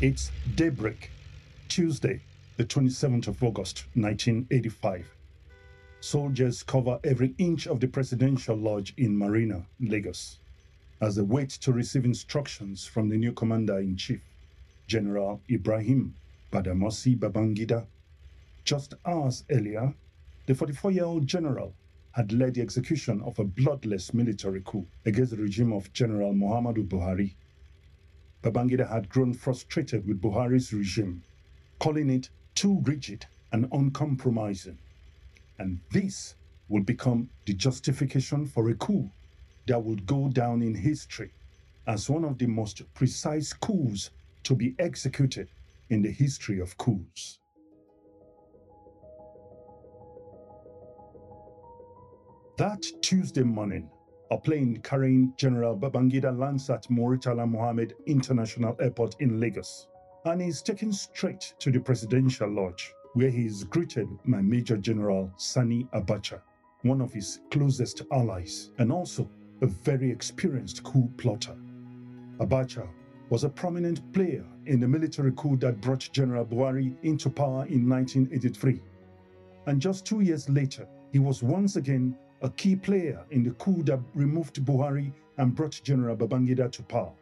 It's daybreak, Tuesday, the 27th of August, 1985. Soldiers cover every inch of the presidential lodge in Marina, Lagos, as they wait to receive instructions from the new commander-in-chief, General Ibrahim Badamasi Babangida. Just hours earlier, the 44-year-old general had led the execution of a bloodless military coup against the regime of General Muhammadu Buhari. Babangida had grown frustrated with Buhari's regime, calling it too rigid and uncompromising. And this would become the justification for a coup that would go down in history as one of the most precise coups to be executed in the history of coups. That Tuesday morning, a plane carrying General Babangida lands at Muritala Mohammed International Airport in Lagos, and is taken straight to the Presidential Lodge, where he is greeted by Major General Sani Abacha, one of his closest allies, and also a very experienced coup plotter. Abacha was a prominent player in the military coup that brought General Buhari into power in 1983. And just 2 years later, he was once again a key player in the coup that removed Buhari and brought General Babangida to power.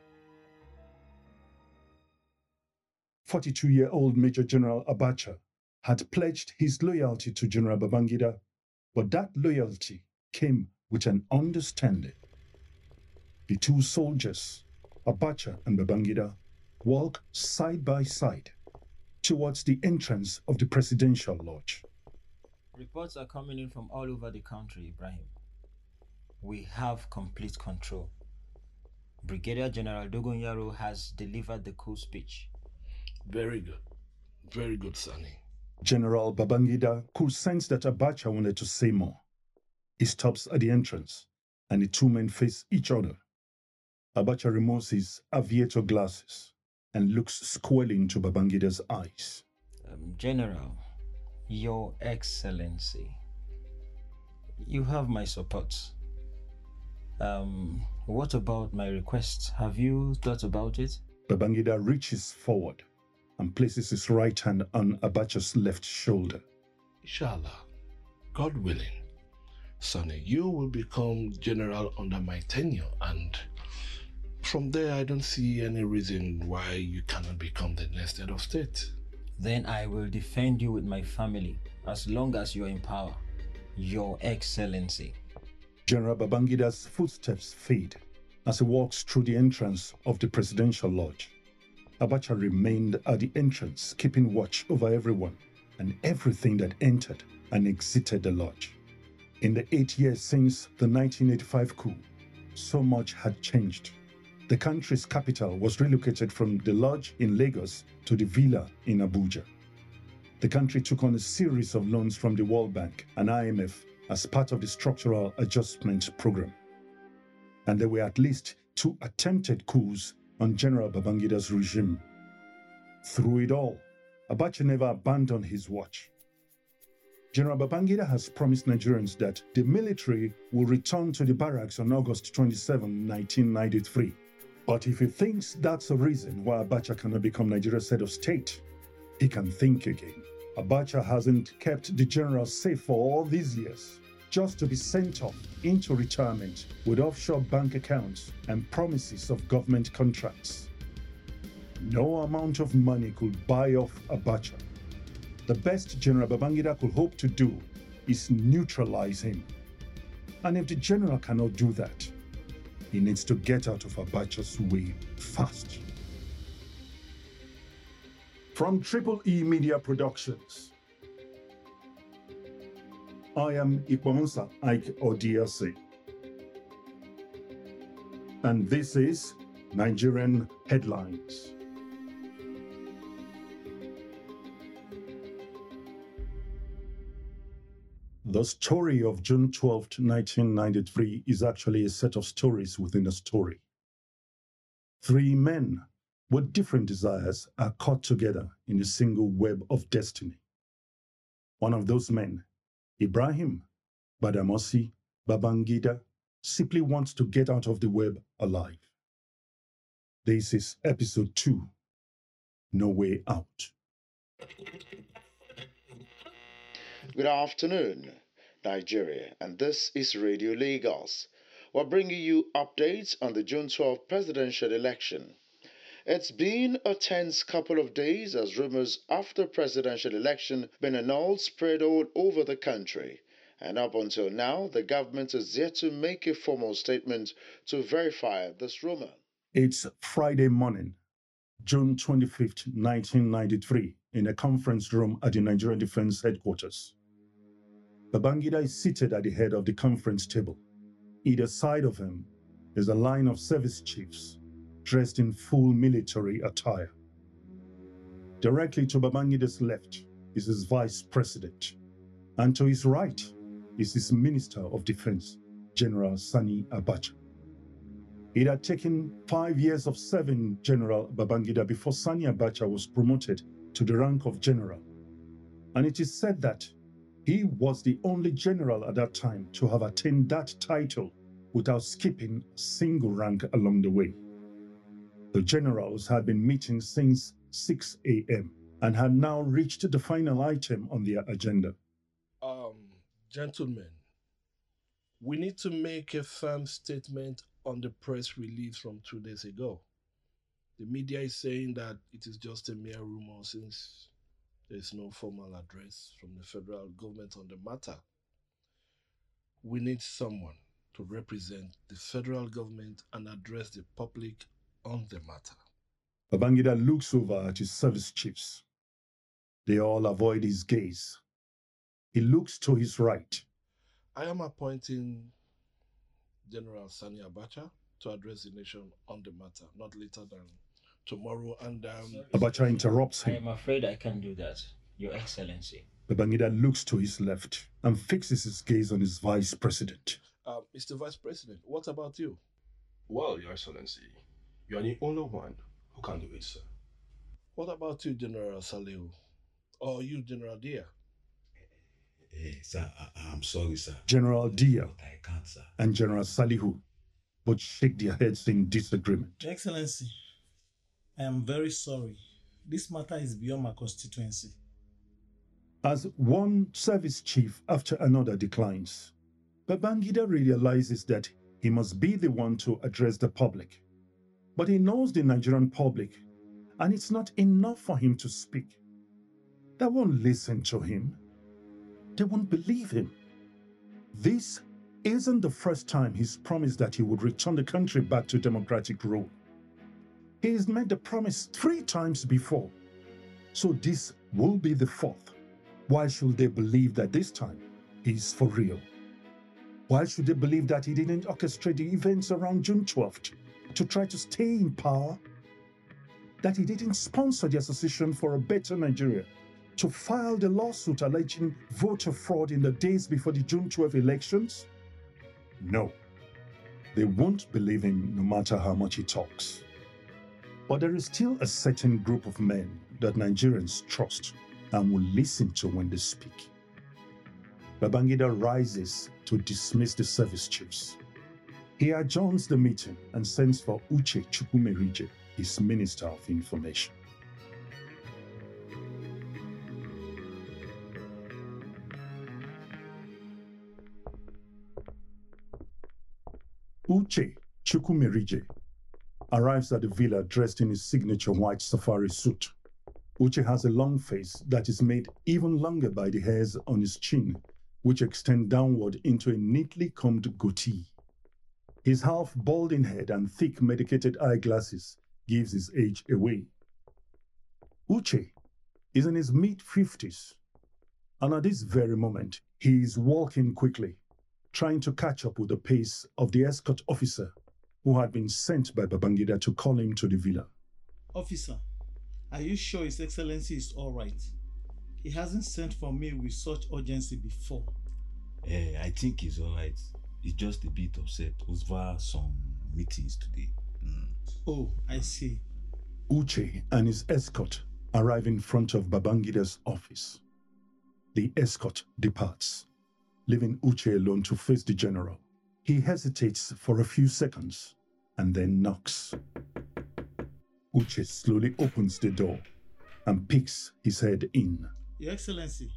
42-year-old Major General Abacha had pledged his loyalty to General Babangida, but that loyalty came with an understanding. The two soldiers, Abacha and Babangida, walk side by side towards the entrance of the Presidential Lodge. Reports are coming in from all over the country, Ibrahim. We have complete control. Brigadier General Dogonyaro has delivered the coup speech. Very good. Very good, Sani. General Babangida could sense that Abacha wanted to say more. He stops at the entrance, and the two men face each other. Abacha removes his aviator glasses and looks squarely into Babangida's eyes. General, Your Excellency, you have my support. What about my request? Have you thought about it? Babangida reaches forward and places his right hand on Abacha's left shoulder. Inshallah, God willing, Sonny, you will become general under my tenure, and from there I don't see any reason why you cannot become the next head of state. Then I will defend you with my family as long as you're in power, Your Excellency. General Babangida's footsteps fade as he walks through the entrance of the Presidential Lodge. Abacha remained at the entrance, keeping watch over everyone and everything that entered and exited the lodge. In the 8 years since the 1985 coup, so much had changed. The country's capital was relocated from the lodge in Lagos to the villa in Abuja. The country took on a series of loans from the World Bank and IMF as part of the Structural Adjustment Program. And there were at least 2 attempted coups on General Babangida's regime. Through it all, Abacha never abandoned his watch. General Babangida has promised Nigerians that the military will return to the barracks on August 27, 1993. But if he thinks that's a reason why Abacha cannot become Nigeria's head of state, he can think again. Abacha hasn't kept the general safe for all these years, just to be sent off into retirement with offshore bank accounts and promises of government contracts. No amount of money could buy off Abacha. The best General Babangida could hope to do is neutralize him. And if the general cannot do that, he needs to get out of Abacha's way fast. From Triple E Media Productions, I am Ikwamunsa Ike Odiase, and this is Nigerian Headlines. The story of June 12, 1993 is actually a set of stories within a story. 3 men with different desires are caught together in a single web of destiny. One of those men, Ibrahim Badamasi Babangida, simply wants to get out of the web alive. This is episode 2 no way out. Good afternoon, Nigeria, and this is Radio Lagos. We're bringing you updates on the June 12 presidential election. It's been a tense couple of days as rumors after presidential election been annulled spread all over the country. And up until now, the government is yet to make a formal statement to verify this rumor. It's Friday morning, June 25th, 1993, in a conference room at the Nigerian Defense Headquarters. Babangida is seated at the head of the conference table. Either side of him is a line of service chiefs dressed in full military attire. Directly to Babangida's left is his vice president, and to his right is his Minister of Defense, General Sani Abacha. It had taken 5 years of serving General Babangida before Sani Abacha was promoted to the rank of general, and it is said that he was the only general at that time to have attained that title without skipping a single rank along the way. The generals had been meeting since 6 a.m. and had now reached the final item on their agenda. Gentlemen, we need to make a firm statement on the press release from 2 days ago. The media is saying that it is just a mere rumor since there is no formal address from the federal government on the matter. We need someone to represent the federal government and address the public on the matter. Babangida looks over at his service chiefs. They all avoid his gaze. He looks to his right. I am appointing General Sani Abacha to address the nation on the matter, not later than tomorrow. And Abacha interrupts I him. am afraid I can't do that, Your Excellency. Babangida looks to his left and fixes his gaze on his vice president. Mr. Vice President, what about you? Well, Your Excellency, you are the only one who can do it, sir. What about you, General Salihu? Or you, General Dia? Sir, I'm sorry, sir. General Dia But I can't, sir. and General Salihu both shake their heads in disagreement. Your Excellency, I am very sorry. This matter is beyond my constituency. As one service chief after another declines, Babangida realizes that he must be the one to address the public. But he knows the Nigerian public, and it's not enough for him to speak. They won't listen to him. They won't believe him. This isn't the first time he's promised that he would return the country back to democratic rule. He's made the promise 3 times before, so this will be the 4th. Why should they believe that this time he's for real? Why should they believe that he didn't orchestrate the events around June 12th to try to stay in power? That he didn't sponsor the Association for a Better Nigeria to file the lawsuit alleging voter fraud in the days before the June 12 elections? No. They won't believe him no matter how much he talks. But there is still a certain group of men that Nigerians trust and will listen to when they speak. Babangida rises to dismiss the service chiefs. He adjourns the meeting and sends for Uche Chukwumerije, his Minister of Information. Uche Chukwumerije arrives at the villa dressed in his signature white safari suit. Uche has a long face that is made even longer by the hairs on his chin, which extend downward into a neatly combed goatee. His half-balding head and thick medicated eyeglasses gives his age away. Uche is in his mid-50s, and at this very moment, he is walking quickly, trying to catch up with the pace of the escort officer who had been sent by Babangida to call him to the villa. Officer, are you sure His Excellency is all right? He hasn't sent for me with such urgency before. I think he's all right. He's just a bit upset over some meetings today. Oh, I see. Uche and his escort arrive in front of Babangida's office. The escort departs, leaving Uche alone to face the general. He hesitates for a few seconds and then knocks. Uche slowly opens the door and peeks his head in. Your Excellency.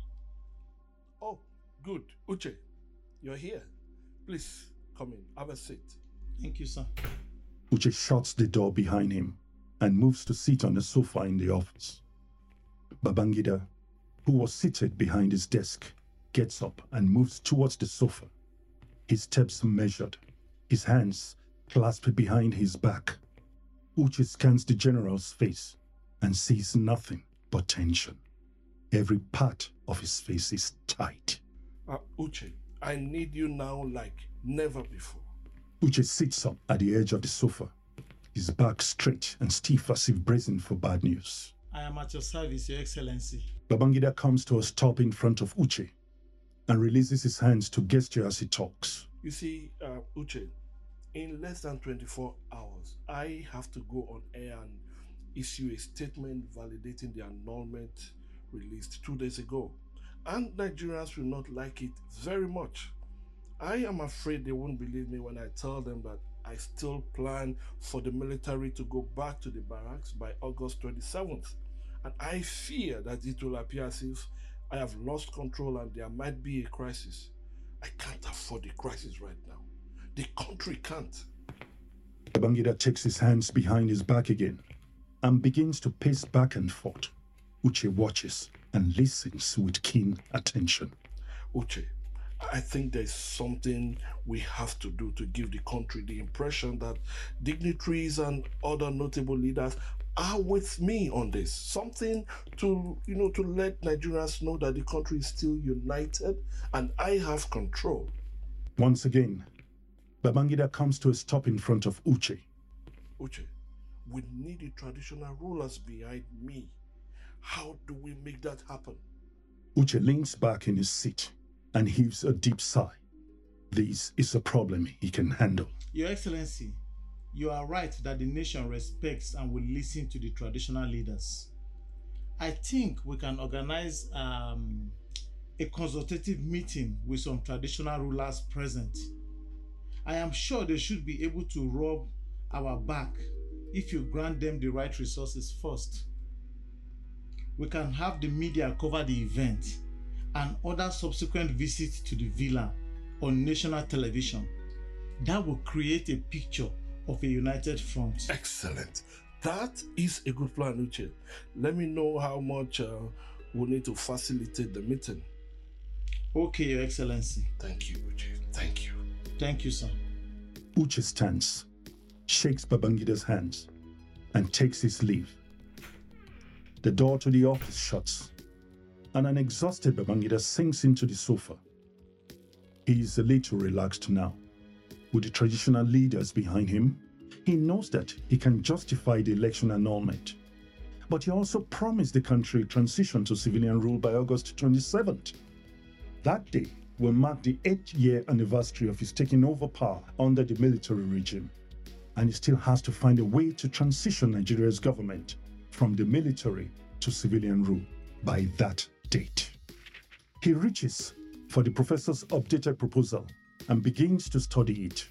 Oh, good. Uche, you're here. Please, come in. Have a seat. Thank you, sir. Uche shuts the door behind him and moves to sit on a sofa in the office. Babangida, who was seated behind his desk, gets up and moves towards the sofa. His steps measured, his hands clasped behind his back. Uche scans the general's face and sees nothing but tension. Every part of his face is tight. Uche, I need you now like never before. Uche sits up at the edge of the sofa, his back straight and stiff as if bracing for bad news. I am at your service, Your Excellency. Babangida comes to a stop in front of Uche and releases his hands to gesture as he talks. You see, Uche, in less than 24 hours, I have to go on air and issue a statement validating the annulment released 2 days ago. And Nigerians will not like it very much. I am afraid they won't believe me when I tell them that I still plan for the military to go back to the barracks by August 27th. And I fear that it will appear as if I have lost control and there might be a crisis. I can't afford a crisis right now. The country can't. Babangida takes his hands behind his back again and begins to pace back and forth. Uche watches and listens with keen attention. Uche, I think there's something we have to do to give the country the impression that dignitaries and other notable leaders are with me on this. Something to let Nigerians know that the country is still united and I have control. Once again, Babangida comes to a stop in front of Uche. Uche, we need the traditional rulers behind me. How do we make that happen? Uche leans back in his seat and heaves a deep sigh. This is a problem he can handle. Your Excellency, you are right that the nation respects and will listen to the traditional leaders. I think we can organize a consultative meeting with some traditional rulers present. I am sure they should be able to rub our back if you grant them the right resources first. We can have the media cover the event and other subsequent visits to the villa on national television. That will create a picture of a united front. Excellent. That is a good plan, Uche. Let me know how much we'll need to facilitate the meeting. Okay, Your Excellency. Thank you, Uche. Thank you. Thank you, sir. Uche stands, shakes Babangida's hands, and takes his leave. The door to the office shuts, and an exhausted Babangida sinks into the sofa. He is a little relaxed now. With the traditional leaders behind him, he knows that he can justify the election annulment. But he also promised the country transition to civilian rule by August 27th. That day will mark the 8th-year anniversary of his taking over power under the military regime, and he still has to find a way to transition Nigeria's government from the military to civilian rule by that date. He reaches for the professor's updated proposal and begins to study it.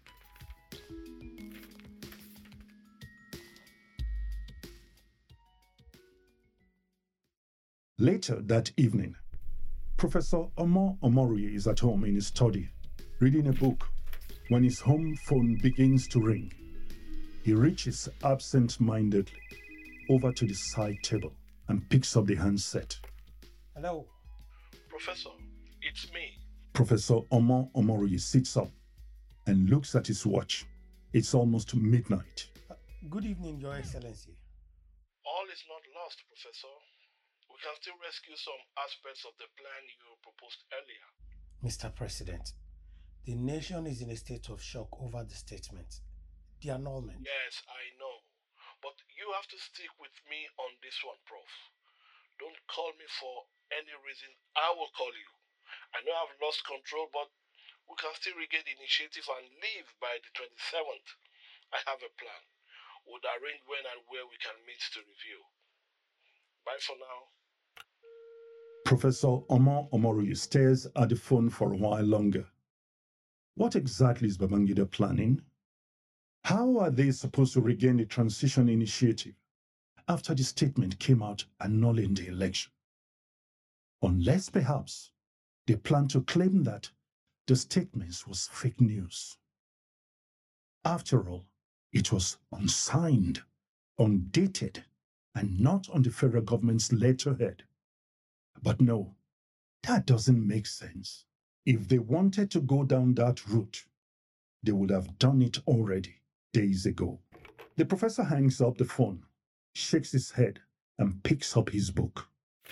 Later that evening, Professor Omar Omori is at home in his study, reading a book, when his home phone begins to ring. He reaches absent-mindedly over to the side table and picks up the handset. Hello. Professor, it's me. Professor Omar Omori sits up and looks at his watch. It's almost midnight. Good evening, Your Excellency. All is not lost, Professor. We can still rescue some aspects of the plan you proposed earlier. Mr. President, the nation is in a state of shock over the statement, the annulment. Yes, I know. But you have to stick with me on this one, Prof. Don't call me for any reason. I will call you. I know I've lost control, but we can still regain the initiative and leave by the 27th. I have a plan. We'll arrange when and where we can meet to review. Bye for now. Professor Omar Omori stares at the phone for a while longer. What exactly is Babangida planning? How are they supposed to regain the transition initiative? after the statement came out annulling the election. Unless perhaps they plan to claim that the statement was fake news. After all, it was unsigned, undated, and not on the federal government's letterhead. But no, that doesn't make sense. If they wanted to go down that route, they would have done it already, days ago. The professor hangs up the phone, shakes his head, and picks up his book.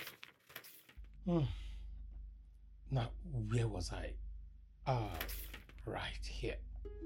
Now, where was I? Right here.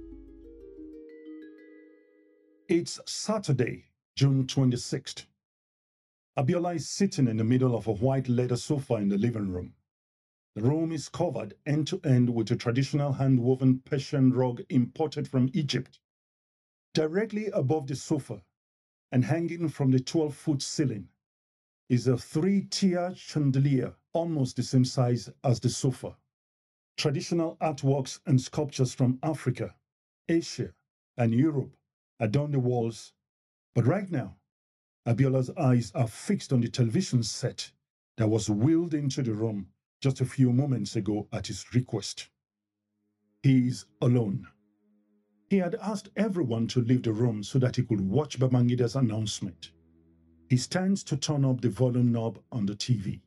It's Saturday, June 26th. Abiola is sitting in the middle of a white leather sofa in the living room. The room is covered end to end with a traditional hand-woven Persian rug imported from Egypt. Directly above the sofa and hanging from the 12-foot ceiling is a 3-tier chandelier almost the same size as the sofa. Traditional artworks and sculptures from Africa, Asia, and Europe adorn the walls, but right now, Abiola's eyes are fixed on the television set that was wheeled into the room just a few moments ago at his request. He is alone. He had asked everyone to leave the room so that he could watch Babangida's announcement. He stands to turn up the volume knob on the TV.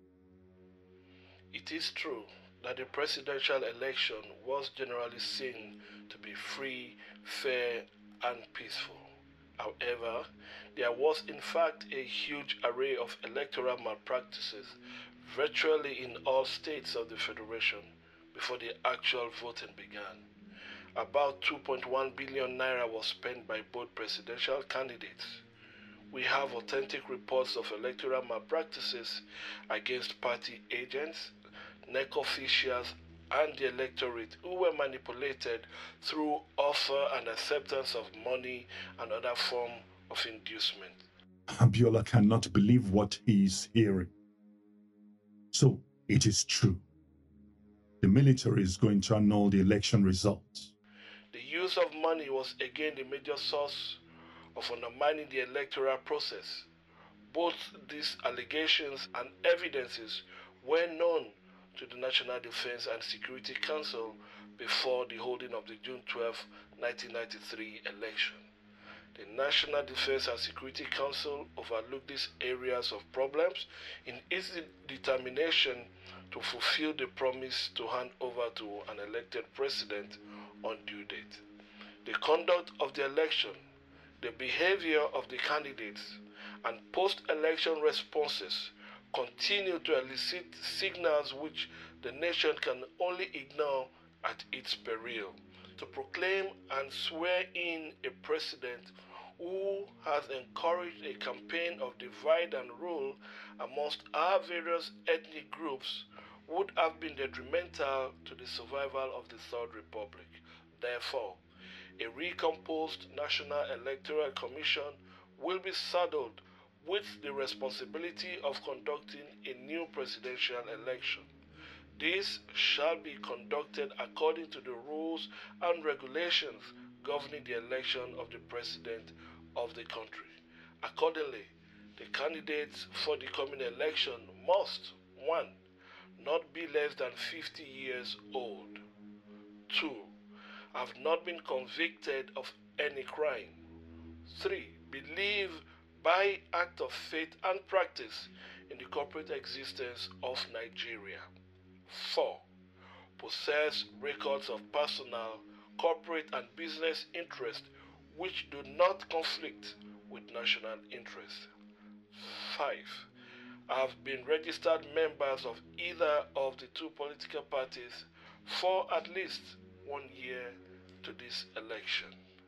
It is true that the presidential election was generally seen to be free, fair, and peaceful. However, there was in fact a huge array of electoral malpractices virtually in all states of the Federation before the actual voting began. About 2.1 billion naira was spent by both presidential candidates. We have authentic reports of electoral malpractices against party agents, NEC officials, and the electorate who were manipulated through offer and acceptance of money and other form of inducement. Abiola cannot believe what he is hearing. So, it is true. The military is going to annul the election results. The use of money was again the major source of undermining the electoral process. Both these allegations and evidences were known to the National Defense and Security Council before the holding of the June 12, 1993 election. The National Defense and Security Council overlooked these areas of problems in its determination to fulfill the promise to hand over to an elected president on due date. The conduct of the election, the behavior of the candidates, and post-election responses continue to elicit signals which the nation can only ignore at its peril. To proclaim and swear in a president who has encouraged a campaign of divide and rule amongst our various ethnic groups would have been detrimental to the survival of the Third Republic. Therefore, a recomposed National Electoral Commission will be saddled with the responsibility of conducting a new presidential election. This shall be conducted according to the rules and regulations governing the election of the president of the country. Accordingly, the candidates for the coming election must 1. Not be less than 50 years old. 2. Have not been convicted of any crime. 3. Believe by act of faith and practice in the corporate existence of Nigeria. 4. Possess records of personal, corporate and business interests which do not conflict with national interest. 5. Have been registered members of either of the two political parties for at least 1 year to this election.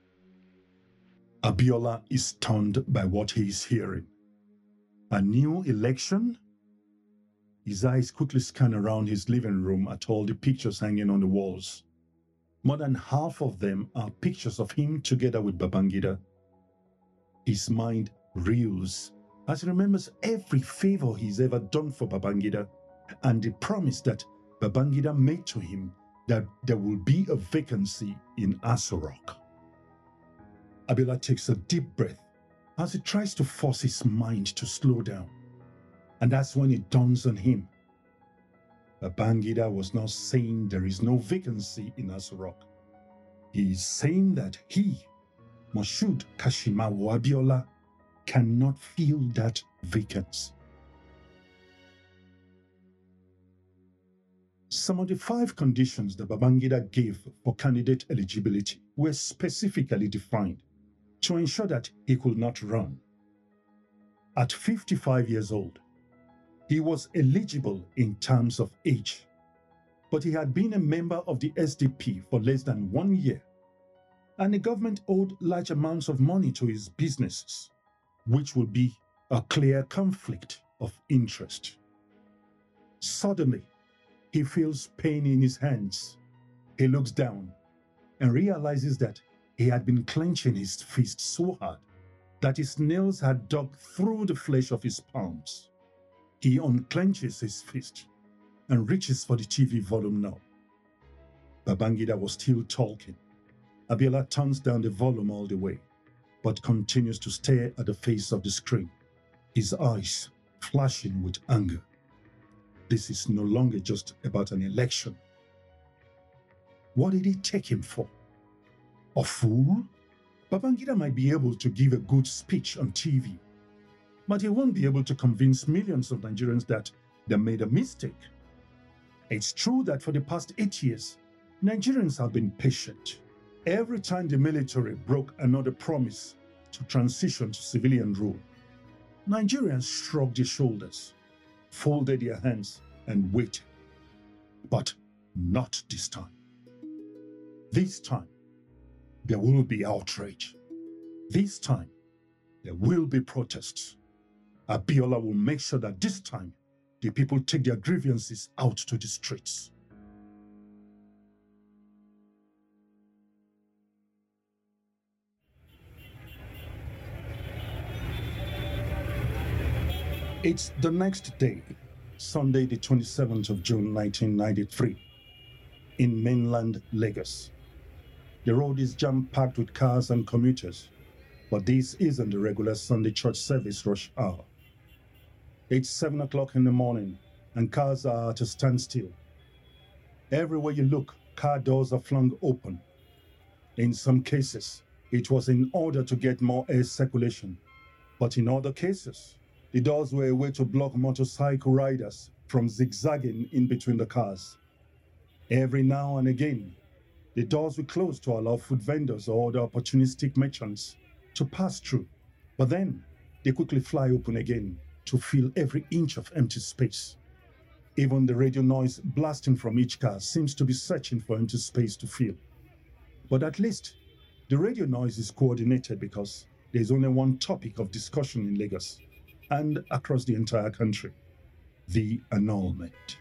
Abiola is stunned by what he is hearing. A new election? His eyes quickly scan around his living room at all the pictures hanging on the walls. More than half of them are pictures of him together with Babangida. His mind reels as he remembers every favor he's ever done for Babangida and the promise that Babangida made to him that there will be a vacancy in Aso Rock. Abiola takes a deep breath as he tries to force his mind to slow down. And that's when it dawns on him. Babangida was not saying there is no vacancy in Aso Rock. He is saying that he, Moshood Kashimawo Abiola, cannot fill that vacancy. Some of the 5 conditions that Babangida gave for candidate eligibility were specifically defined to ensure that he could not run. At 55 years old, he was eligible in terms of age, but he had been a member of the SDP for less than 1 year, and the government owed large amounts of money to his businesses, which would be a clear conflict of interest. Suddenly, he feels pain in his hands. He looks down and realizes that he had been clenching his fist so hard that his nails had dug through the flesh of his palms. He unclenches his fist and reaches for the TV volume knob. Babangida was still talking. Abiola turns down the volume all the way, but continues to stare at the face of the screen, his eyes flashing with anger. This is no longer just about an election. What did he take him for? A fool? Babangida might be able to give a good speech on TV, but he won't be able to convince millions of Nigerians that they made a mistake. It's true that for the past 8 years, Nigerians have been patient. Every time the military broke another promise to transition to civilian rule, Nigerians shrugged their shoulders, folded their hands, and waited. But not this time. This time, there will be outrage. This time, there will be protests. Abiola will make sure that this time, the people take their grievances out to the streets. It's the next day, Sunday the 27th of June 1993, in mainland Lagos. The road is jam-packed with cars and commuters, but this isn't the regular Sunday church service rush hour. It's 7 o'clock in the morning, and cars are at a standstill. Everywhere you look, car doors are flung open. In some cases, it was in order to get more air circulation, but in other cases, the doors were a way to block motorcycle riders from zigzagging in between the cars. Every now and again, the doors were closed to allow food vendors or other opportunistic merchants to pass through, but then they quickly fly open again to fill every inch of empty space. Even the radio noise blasting from each car seems to be searching for empty space to fill. But at least, the radio noise is coordinated because there's only one topic of discussion in Lagos and across the entire country: the annulment.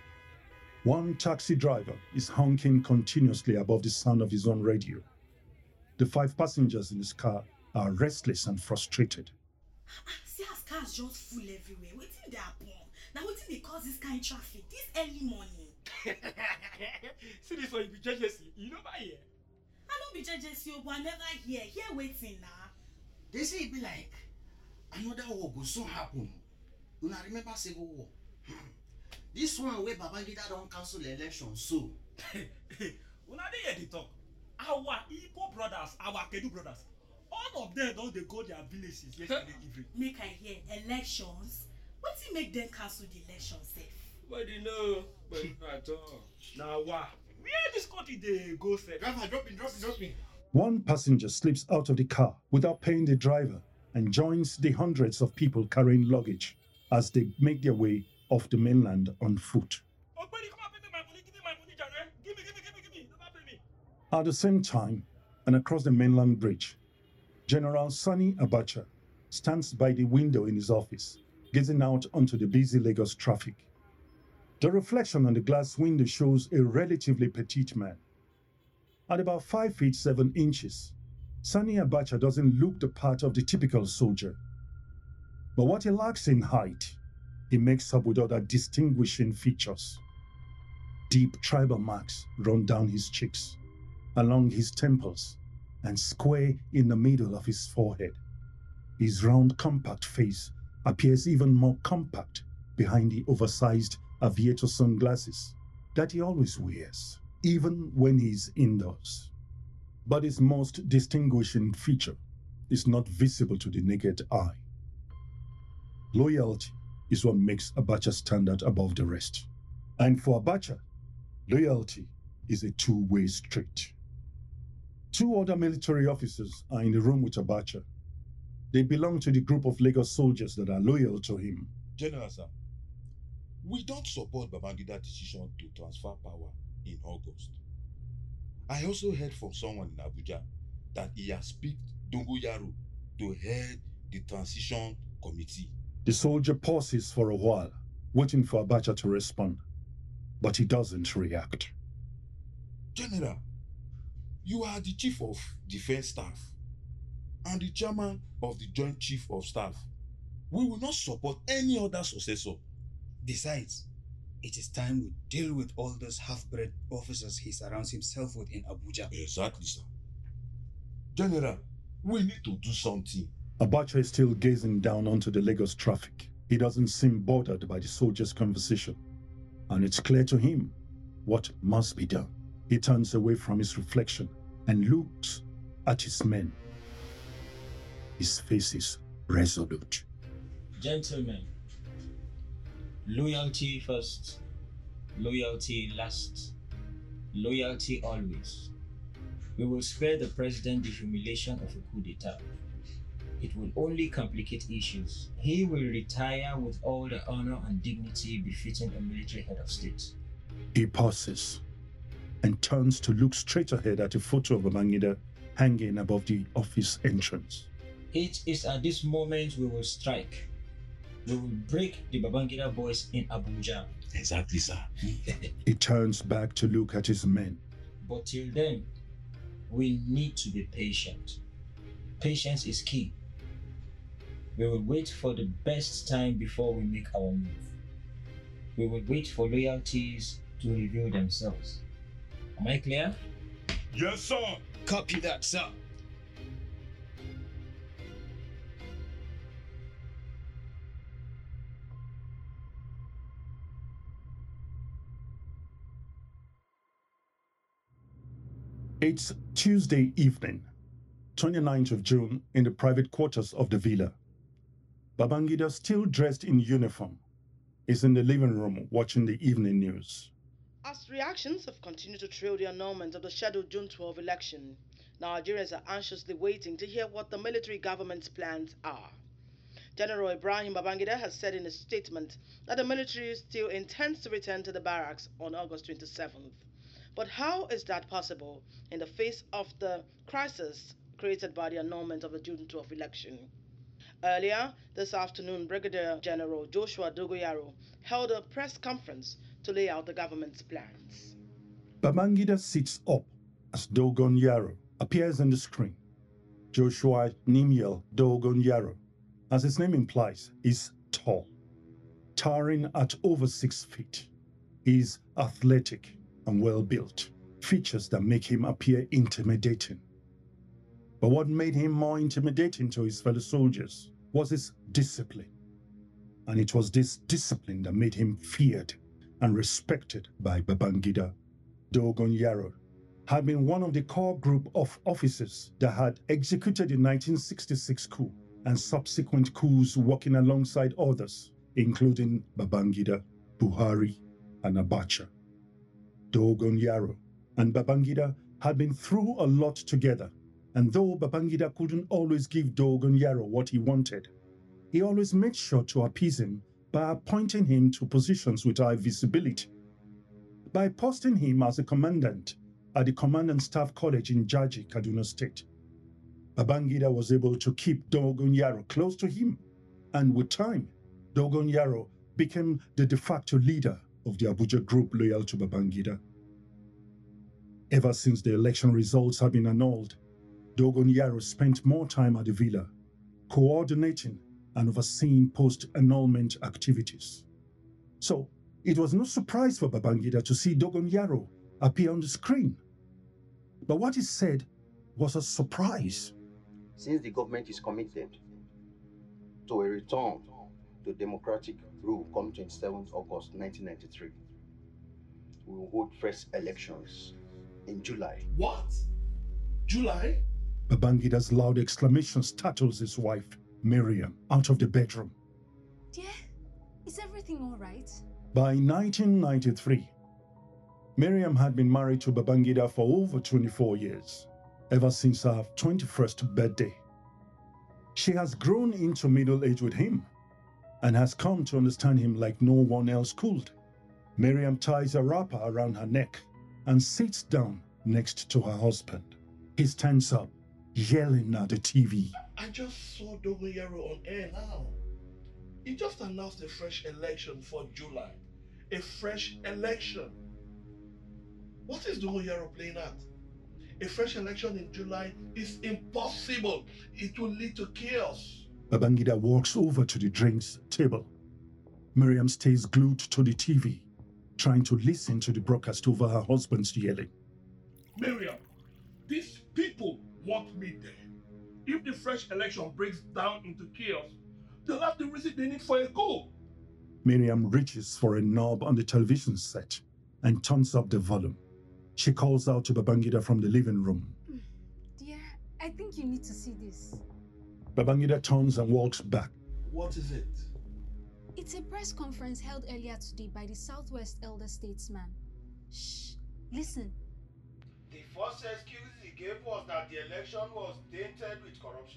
One taxi driver is honking continuously above the sound of his own radio. The 5 passengers in his car are restless and frustrated. See as cars just full everywhere. Wetin dey happen? Now wetin dey cause this kind of traffic this early morning? See this one, you be JJC. You know by here? I no be JJC, but I never hear. Hear wetin na? They say it be like another war go soon happen. Una remember civil war? This one where Babangida don't cancel the election, so. Una dey hear the talk. Our Igbo brothers, our Kedu brothers, all of them don't they go their villages yesterday evening. Make I hear elections. Wetin make them cancel the election sef? But you know, but at all. Now what? Where this country they go sef? Driver, drop me. One passenger slips out of the car without paying the driver and joins the hundreds of people carrying luggage as they make their way off the mainland on foot. Oh, buddy, come on, pay me my money, give me my money, Jare. Give me. Don't pay me. At the same time, and across the mainland bridge, General Sani Abacha stands by the window in his office, gazing out onto the busy Lagos traffic. The reflection on the glass window shows a relatively petite man. At about 5 feet 7 inches, Sani Abacha doesn't look the part of the typical soldier. But what he lacks in height, he makes up with other distinguishing features. Deep tribal marks run down his cheeks, along his temples, and square in the middle of his forehead. His round, compact face appears even more compact behind the oversized aviator sunglasses that he always wears, even when he's indoors. But his most distinguishing feature is not visible to the naked eye. Loyalty is what makes Abacha stand out above the rest. And for Abacha, loyalty is a two-way street. Two other military officers are in the room with Abacha. They belong to the group of Lagos soldiers that are loyal to him. General, sir, we don't support Babangida's decision to transfer power in August. I also heard from someone in Abuja that he has picked Dongoyaro to head the transition committee. The soldier pauses for a while, waiting for Abacha to respond, but he doesn't react. General, you are the Chief of Defense Staff and the Chairman of the Joint Chief of Staff. We will not support any other successor. Besides, it is time we deal with all those half-bred officers he surrounds himself with in Abuja. Exactly, sir. General, we need to do something. Abacha is still gazing down onto the Lagos traffic. He doesn't seem bothered by the soldiers' conversation, and it's clear to him what must be done. He turns away from his reflection and looks at his men. His face is resolute. Gentlemen, loyalty first, loyalty last, loyalty always. We will spare the president the humiliation of a coup d'etat. It will only complicate issues. He will retire with all the honor and dignity befitting a military head of state. He pauses and turns to look straight ahead at a photo of Babangida hanging above the office entrance. It is at this moment we will strike. We will break the Babangida boys in Abuja. Exactly, sir. He turns back to look at his men. But till then, we need to be patient. Patience is key. We will wait for the best time before we make our move. We will wait for loyalties to reveal themselves. Am I clear? Yes, sir. Copy that, sir. It's Tuesday evening, 29th of June, in the private quarters of the villa. Babangida, still dressed in uniform, is in the living room watching the evening news. As reactions have continued to trail the annulment of the scheduled June 12 election, Nigerians are anxiously waiting to hear what the military government's plans are. General Ibrahim Babangida has said in a statement that the military still intends to return to the barracks on August 27th. But how is that possible in the face of the crisis created by the annulment of the June 12 election? Earlier this afternoon, Brigadier General Joshua Dogoyaro held a press conference to lay out the government's plans. Babangida sits up as Dogon Yaro appears on the screen. Joshua Nimiel Dogon Yaro, as his name implies, is tall, towering at over 6 feet. He is athletic and well-built, features that make him appear intimidating. But what made him more intimidating to his fellow soldiers was his discipline. And it was this discipline that made him feared and respected by Babangida. Dogon Yaro had been one of the core group of officers that had executed the 1966 coup and subsequent coups, working alongside others, including Babangida, Buhari, and Abacha. Dogon Yaro and Babangida had been through a lot together, and though Babangida couldn't always give Dogon Yaro what he wanted, he always made sure to appease him by appointing him to positions with high visibility. By posting him as a commandant at the Command and Staff College in Jaji, Kaduna State, Babangida was able to keep Dogon Yaro close to him, and with time, Dogon Yaro became the de facto leader of the Abuja group loyal to Babangida. Ever since the election results have been annulled, Dogon Yaro spent more time at the villa, coordinating and overseeing post-annulment activities. So, it was no surprise for Babangida to see Dogon Yaro appear on the screen. But what he said was a surprise. Since the government is committed to a return to democratic rule come 27th August 1993. We will hold fresh elections in July. What? July? Babangida's loud exclamation startles his wife, Miriam, out of the bedroom. Dear, is everything all right? By 1993, Miriam had been married to Babangida for over 24 years, ever since her 21st birthday. She has grown into middle age with him and has come to understand him like no one else could. Miriam ties a wrapper around her neck and sits down next to her husband. He stands up, yelling at the TV. I just saw Dogoyaro on air now. He just announced a fresh election for July. A fresh election. What is Dogoyaro playing at? A fresh election in July is impossible. It will lead to chaos. Babangida walks over to the drinks table. Miriam stays glued to the TV, trying to listen to the broadcast over her husband's yelling. Miriam, these people want me there. If the fresh election breaks down into chaos, they'll have the reason they need for a goal. Miriam reaches for a knob on the television set and turns up the volume. She calls out to Babangida from the living room. Dear, I think you need to see this. Babangida turns and walks back. What is it? It's a press conference held earlier today by the Southwest Elder Statesman. Shh, listen. The first excuse he gave was that the election was tainted with corruption.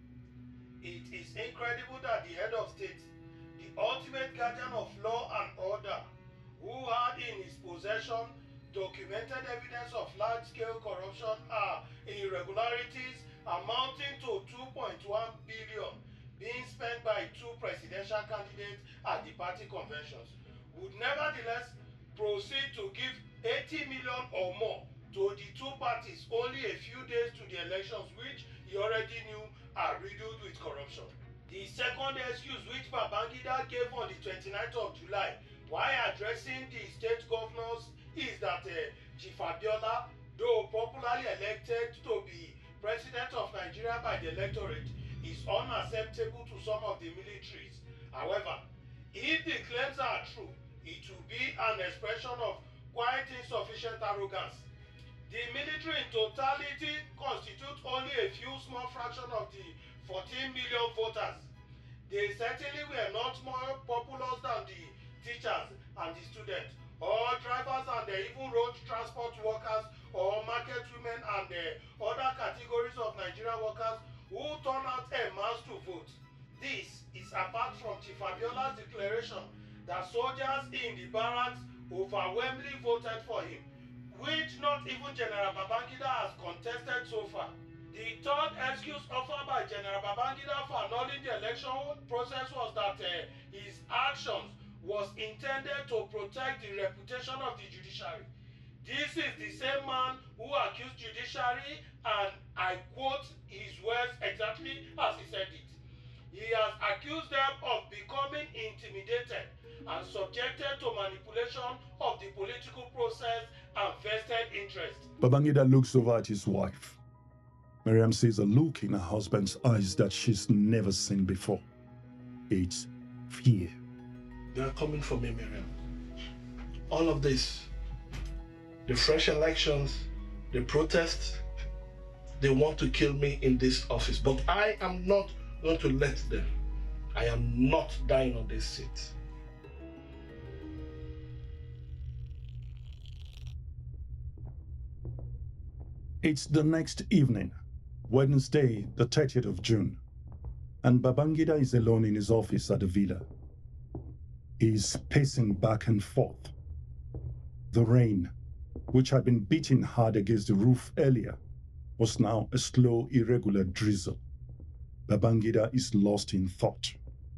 It is incredible that the head of state, the ultimate guardian of law and order, who had in his possession documented evidence of large-scale corruption and irregularities amounting to 2.1 billion being spent by two presidential candidates at the party conventions, would nevertheless proceed to give 80 million or more to the two parties only a few days to the elections, which he already knew are riddled with corruption. The second excuse which Babangida gave on the 29th of July while addressing the state governors is that Chief Abiola, though popularly elected to be president of Nigeria by the electorate, is unacceptable to some of the militaries. However, if the claims are true, it will be an expression of quite insufficient arrogance. The military in totality constitute only a few small fraction of the 14 million voters. They certainly were not more populous than the teachers and the students, or drivers and even road transport workers, or market women and other categories of Nigerian workers who turn out en masse to vote. This is apart from Chief Abiola's declaration that soldiers in the barracks overwhelmingly voted for him, which not even General Babangida has contested so far. The third excuse offered by General Babangida for annulling the election process was that his actions was intended to protect the reputation of the judiciary. This is the same man who accused judiciary, and I quote his words exactly as he said it. He has accused them of becoming intimidated and subjected to manipulation of the political process and vested interest. Babangida looks over at his wife. Miriam sees a look in her husband's eyes that she's never seen before. It's fear. They are coming for me, Miriam. All of this, the fresh elections, the protests, they want to kill me in this office. But I am not going to let them. I am not dying on this seat. It's the next evening, Wednesday, the 30th of June, and Babangida is alone in his office at the villa. He's pacing back and forth. The rain, which had been beating hard against the roof earlier, was now a slow, irregular drizzle. Babangida is lost in thought.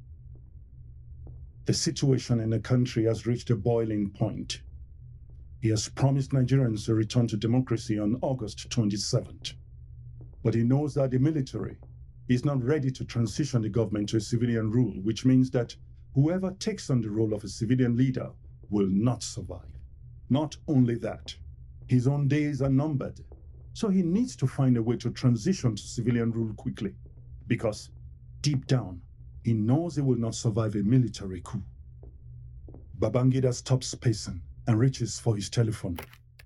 The situation in the country has reached a boiling point. He has promised Nigerians a return to democracy on August 27th. But he knows that the military is not ready to transition the government to a civilian rule, which means that whoever takes on the role of a civilian leader will not survive. Not only that, his own days are numbered, so he needs to find a way to transition to civilian rule quickly, because deep down, He knows he will not survive a military coup. Babangida stops pacing and reaches for his telephone.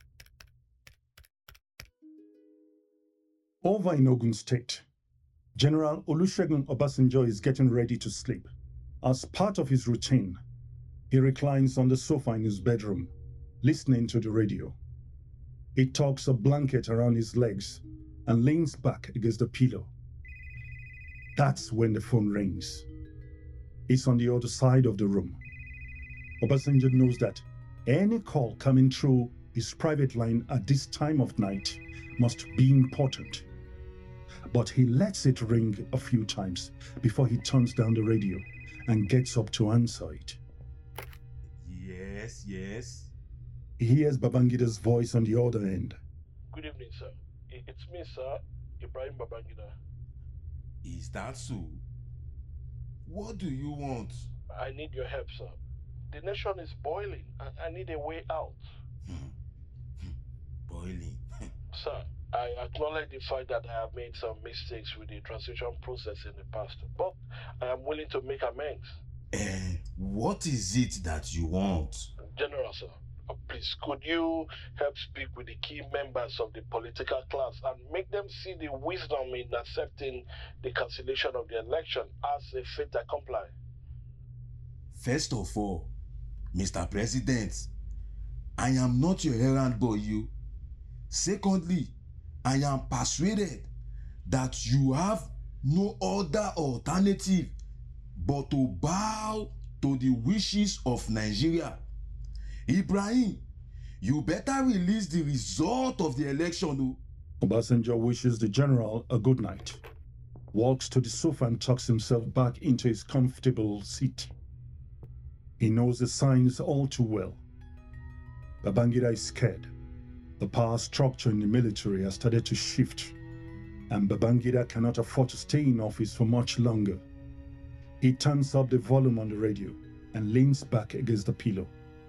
Over in Ogun State, General Olusegun Obasanjo is getting ready to sleep. As part of his routine, he reclines on the sofa in his bedroom, listening to the radio. He tucks a blanket around his legs and leans back against the pillow. That's when the phone rings. It's on the other side of the room. Obasanjo knows that any call coming through his private line at this time of night must be important. But he lets it ring a few times before he turns down the radio and gets up to answer it. Yes. He hears Babangida's voice on the other end. Good evening, sir. It's me, sir, Ibrahim Babangida. Is that so? What do you want? I need your help, sir. The nation is boiling. I need a way out. Boiling? Sir, I acknowledge the fact that I have made some mistakes with the transition process in the past, but I am willing to make amends. What is it that you want? General, sir, please, could you help speak with the key members of the political class and make them see the wisdom in accepting the cancellation of the election as a fait accompli? First of all, Mr. President, I am not your errand boy, you. Secondly, I am persuaded that you have no other alternative but to bow to the wishes of Nigeria. Ibrahim, you better release the result of the election. Obasanjo wishes the general a good night, walks to the sofa and tucks himself back into his comfortable seat. He knows the signs all too well. Babangida is scared. The power structure in the military has started to shift, and Babangida cannot afford to stay in office for much longer. He turns up the volume on the radio and leans back against the pillow.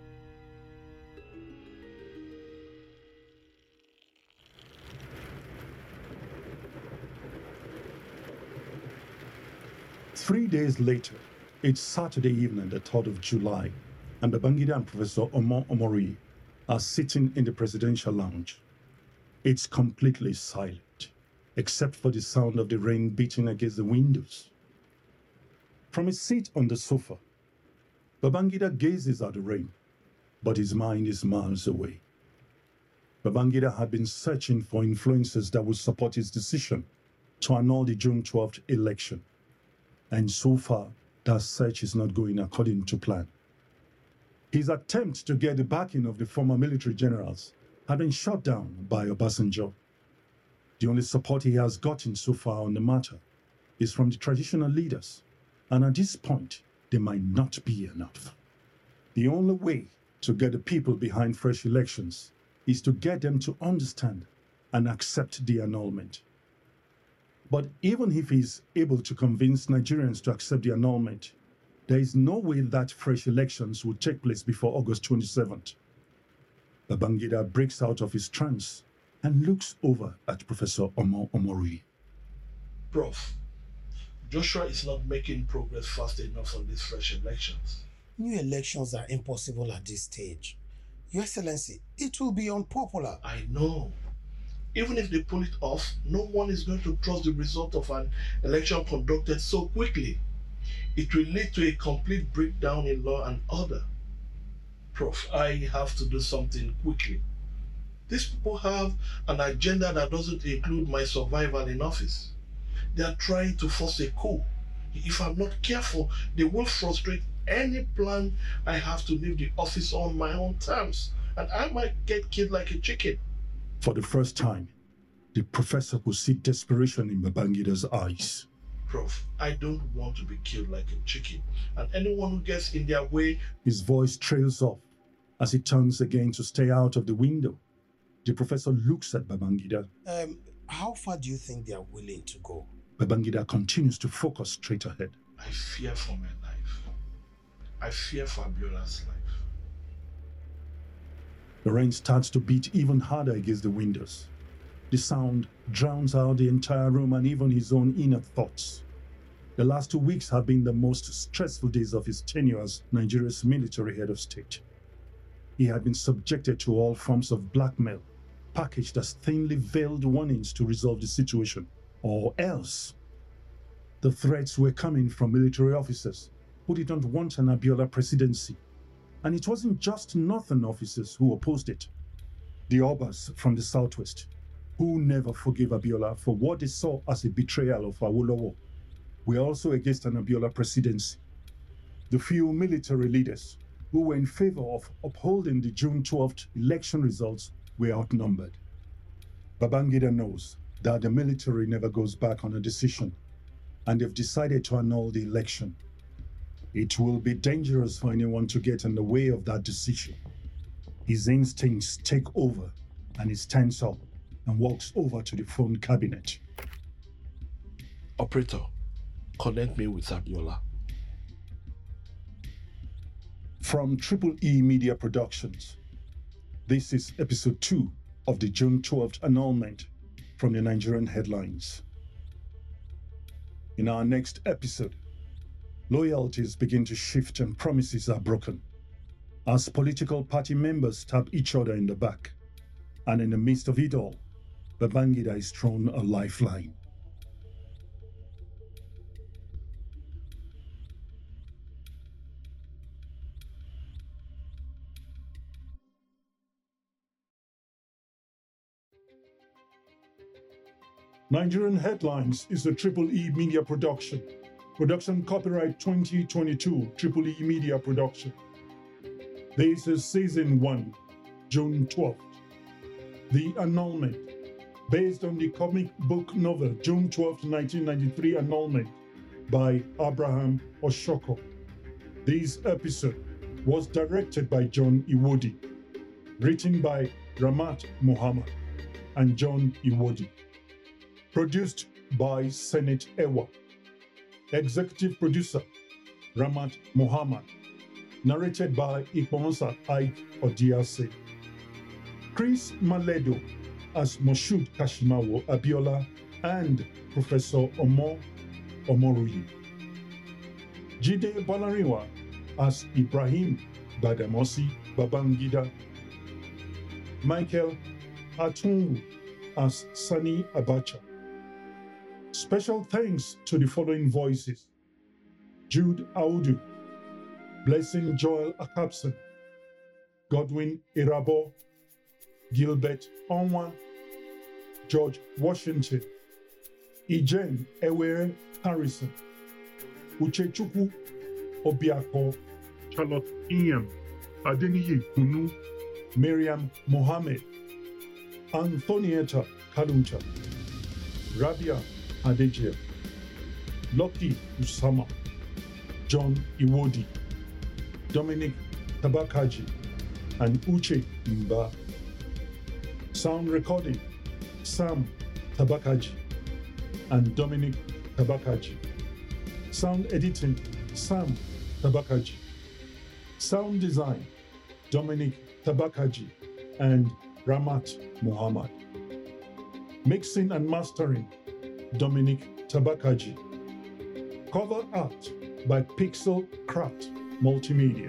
Three days later, it's Saturday evening, the 3rd of July, and Babangida and Professor Omar Omori are sitting in the presidential lounge. It's completely silent, except for the sound of the rain beating against the windows. From his seat on the sofa, Babangida gazes at the rain, but his mind is miles away. Babangida had been searching for influences that would support his decision to annul the June 12th election, and so far, that search is not going according to plan. His attempt to get the backing of the former military generals had been shot down by Obasanjo. The only support he has gotten so far on the matter is from the traditional leaders, and at this point, they might not be enough. The only way to get the people behind fresh elections is to get them to understand and accept the annulment. But even if he's able to convince Nigerians to accept the annulment, there is no way that fresh elections will take place before August 27th. Babangida breaks out of his trance and looks over at Professor Omar Omori. Prof, Joshua is not making progress fast enough on these fresh elections. New elections are impossible at this stage. Your Excellency, it will be unpopular. I know. Even if they pull it off, no one is going to trust the result of an election conducted so quickly. It will lead to a complete breakdown in law and order. Prof, I have to do something quickly. These people have an agenda that doesn't include my survival in office. They are trying to force a coup. If I'm not careful, they will frustrate any plan I have to leave the office on my own terms, and I might get killed like a chicken. For the first time, the professor could see desperation in Babangida's eyes. Prof, I don't want to be killed like a chicken, and anyone who gets in their way... His voice trails off as he turns again to stay out of the window. The professor looks at Babangida. How far do you think they are willing to go? Babangida continues to focus straight ahead. I fear for my life. I fear for Abiola's life. The rain starts to beat even harder against the windows. The sound drowns out the entire room and even his own inner thoughts. The last 2 weeks have been the most stressful days of his tenure as Nigeria's military head of state. He had been subjected to all forms of blackmail, packaged as thinly veiled warnings to resolve the situation, or else. The threats were coming from military officers who did not want an Abiola presidency. And it wasn't just northern officers who opposed it. The Obas from the southwest, who never forgave Abiola for what they saw as a betrayal of Awolowo, were also against an Abiola presidency. The few military leaders who were in favor of upholding the June 12th election results were outnumbered. Babangida knows that the military never goes back on a decision, and they've decided to annul the election. It will be dangerous for anyone to get in the way of that decision. His instincts take over, and he stands up and walks over to the phone cabinet. Operator, connect me with Abiola. From Triple E Media Productions, this is episode 2 of the June 12th annulment from the Nigerian headlines. In our next episode, loyalties begin to shift and promises are broken as political party members stab each other in the back. And in the midst of it all, Babangida is thrown a lifeline. Nigerian Headlines is a Triple E Media production. Production copyright 2022, Triple E Media production. This is season 1, June 12th. The Annulment, based on the comic book novel June 12th, 1993 Annulment by Abraham Oshoko. This episode was directed by John Iwodi, written by Ramat Muhammad and John Iwodi. Produced by Senate Ewa. Executive producer, Ramat Muhammad. Narrated by Iponsa Ike Odiase. Chris Maledo as Moshood Kashimawo Abiola and Professor Omo Omoruyi. Jide Balariwa as Ibrahim Badamosi Babangida. Michael Atunwu as Sani Abacha. Special thanks to the following voices: Jude Audu, Blessing Joel Akapson, Godwin Irabo, Gilbert Onwa, George Washington, Ijen Ewere Harrison, Uchechukwu Obiako, Charlotte Inyam, Adeniyi Kunu, Miriam Mohammed, Antonietta Kaluncha, Rabia Adejia, Lucky Usama, John Iwodi, Dominic Tabakaji, and Uche Mba. Sound recording, Sam Tabakaji and Dominic Tabakaji. Sound editing, Sam Tabakaji. Sound design, Dominic Tabakaji and Ramat Muhammad. Mixing and mastering, Dominic Tabakaji. Cover art by Pixel Craft Multimedia.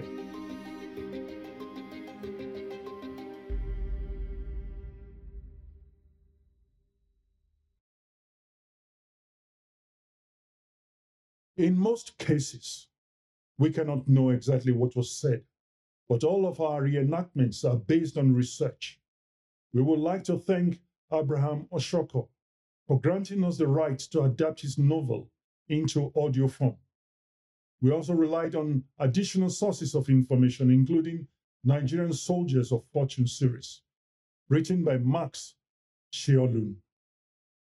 In most cases, we cannot know exactly what was said, but all of our reenactments are based on research. We would like to thank Abraham Oshoko for granting us the right to adapt his novel into audio form. We also relied on additional sources of information, including Nigerian Soldiers of Fortune series, written by Max Shiolun.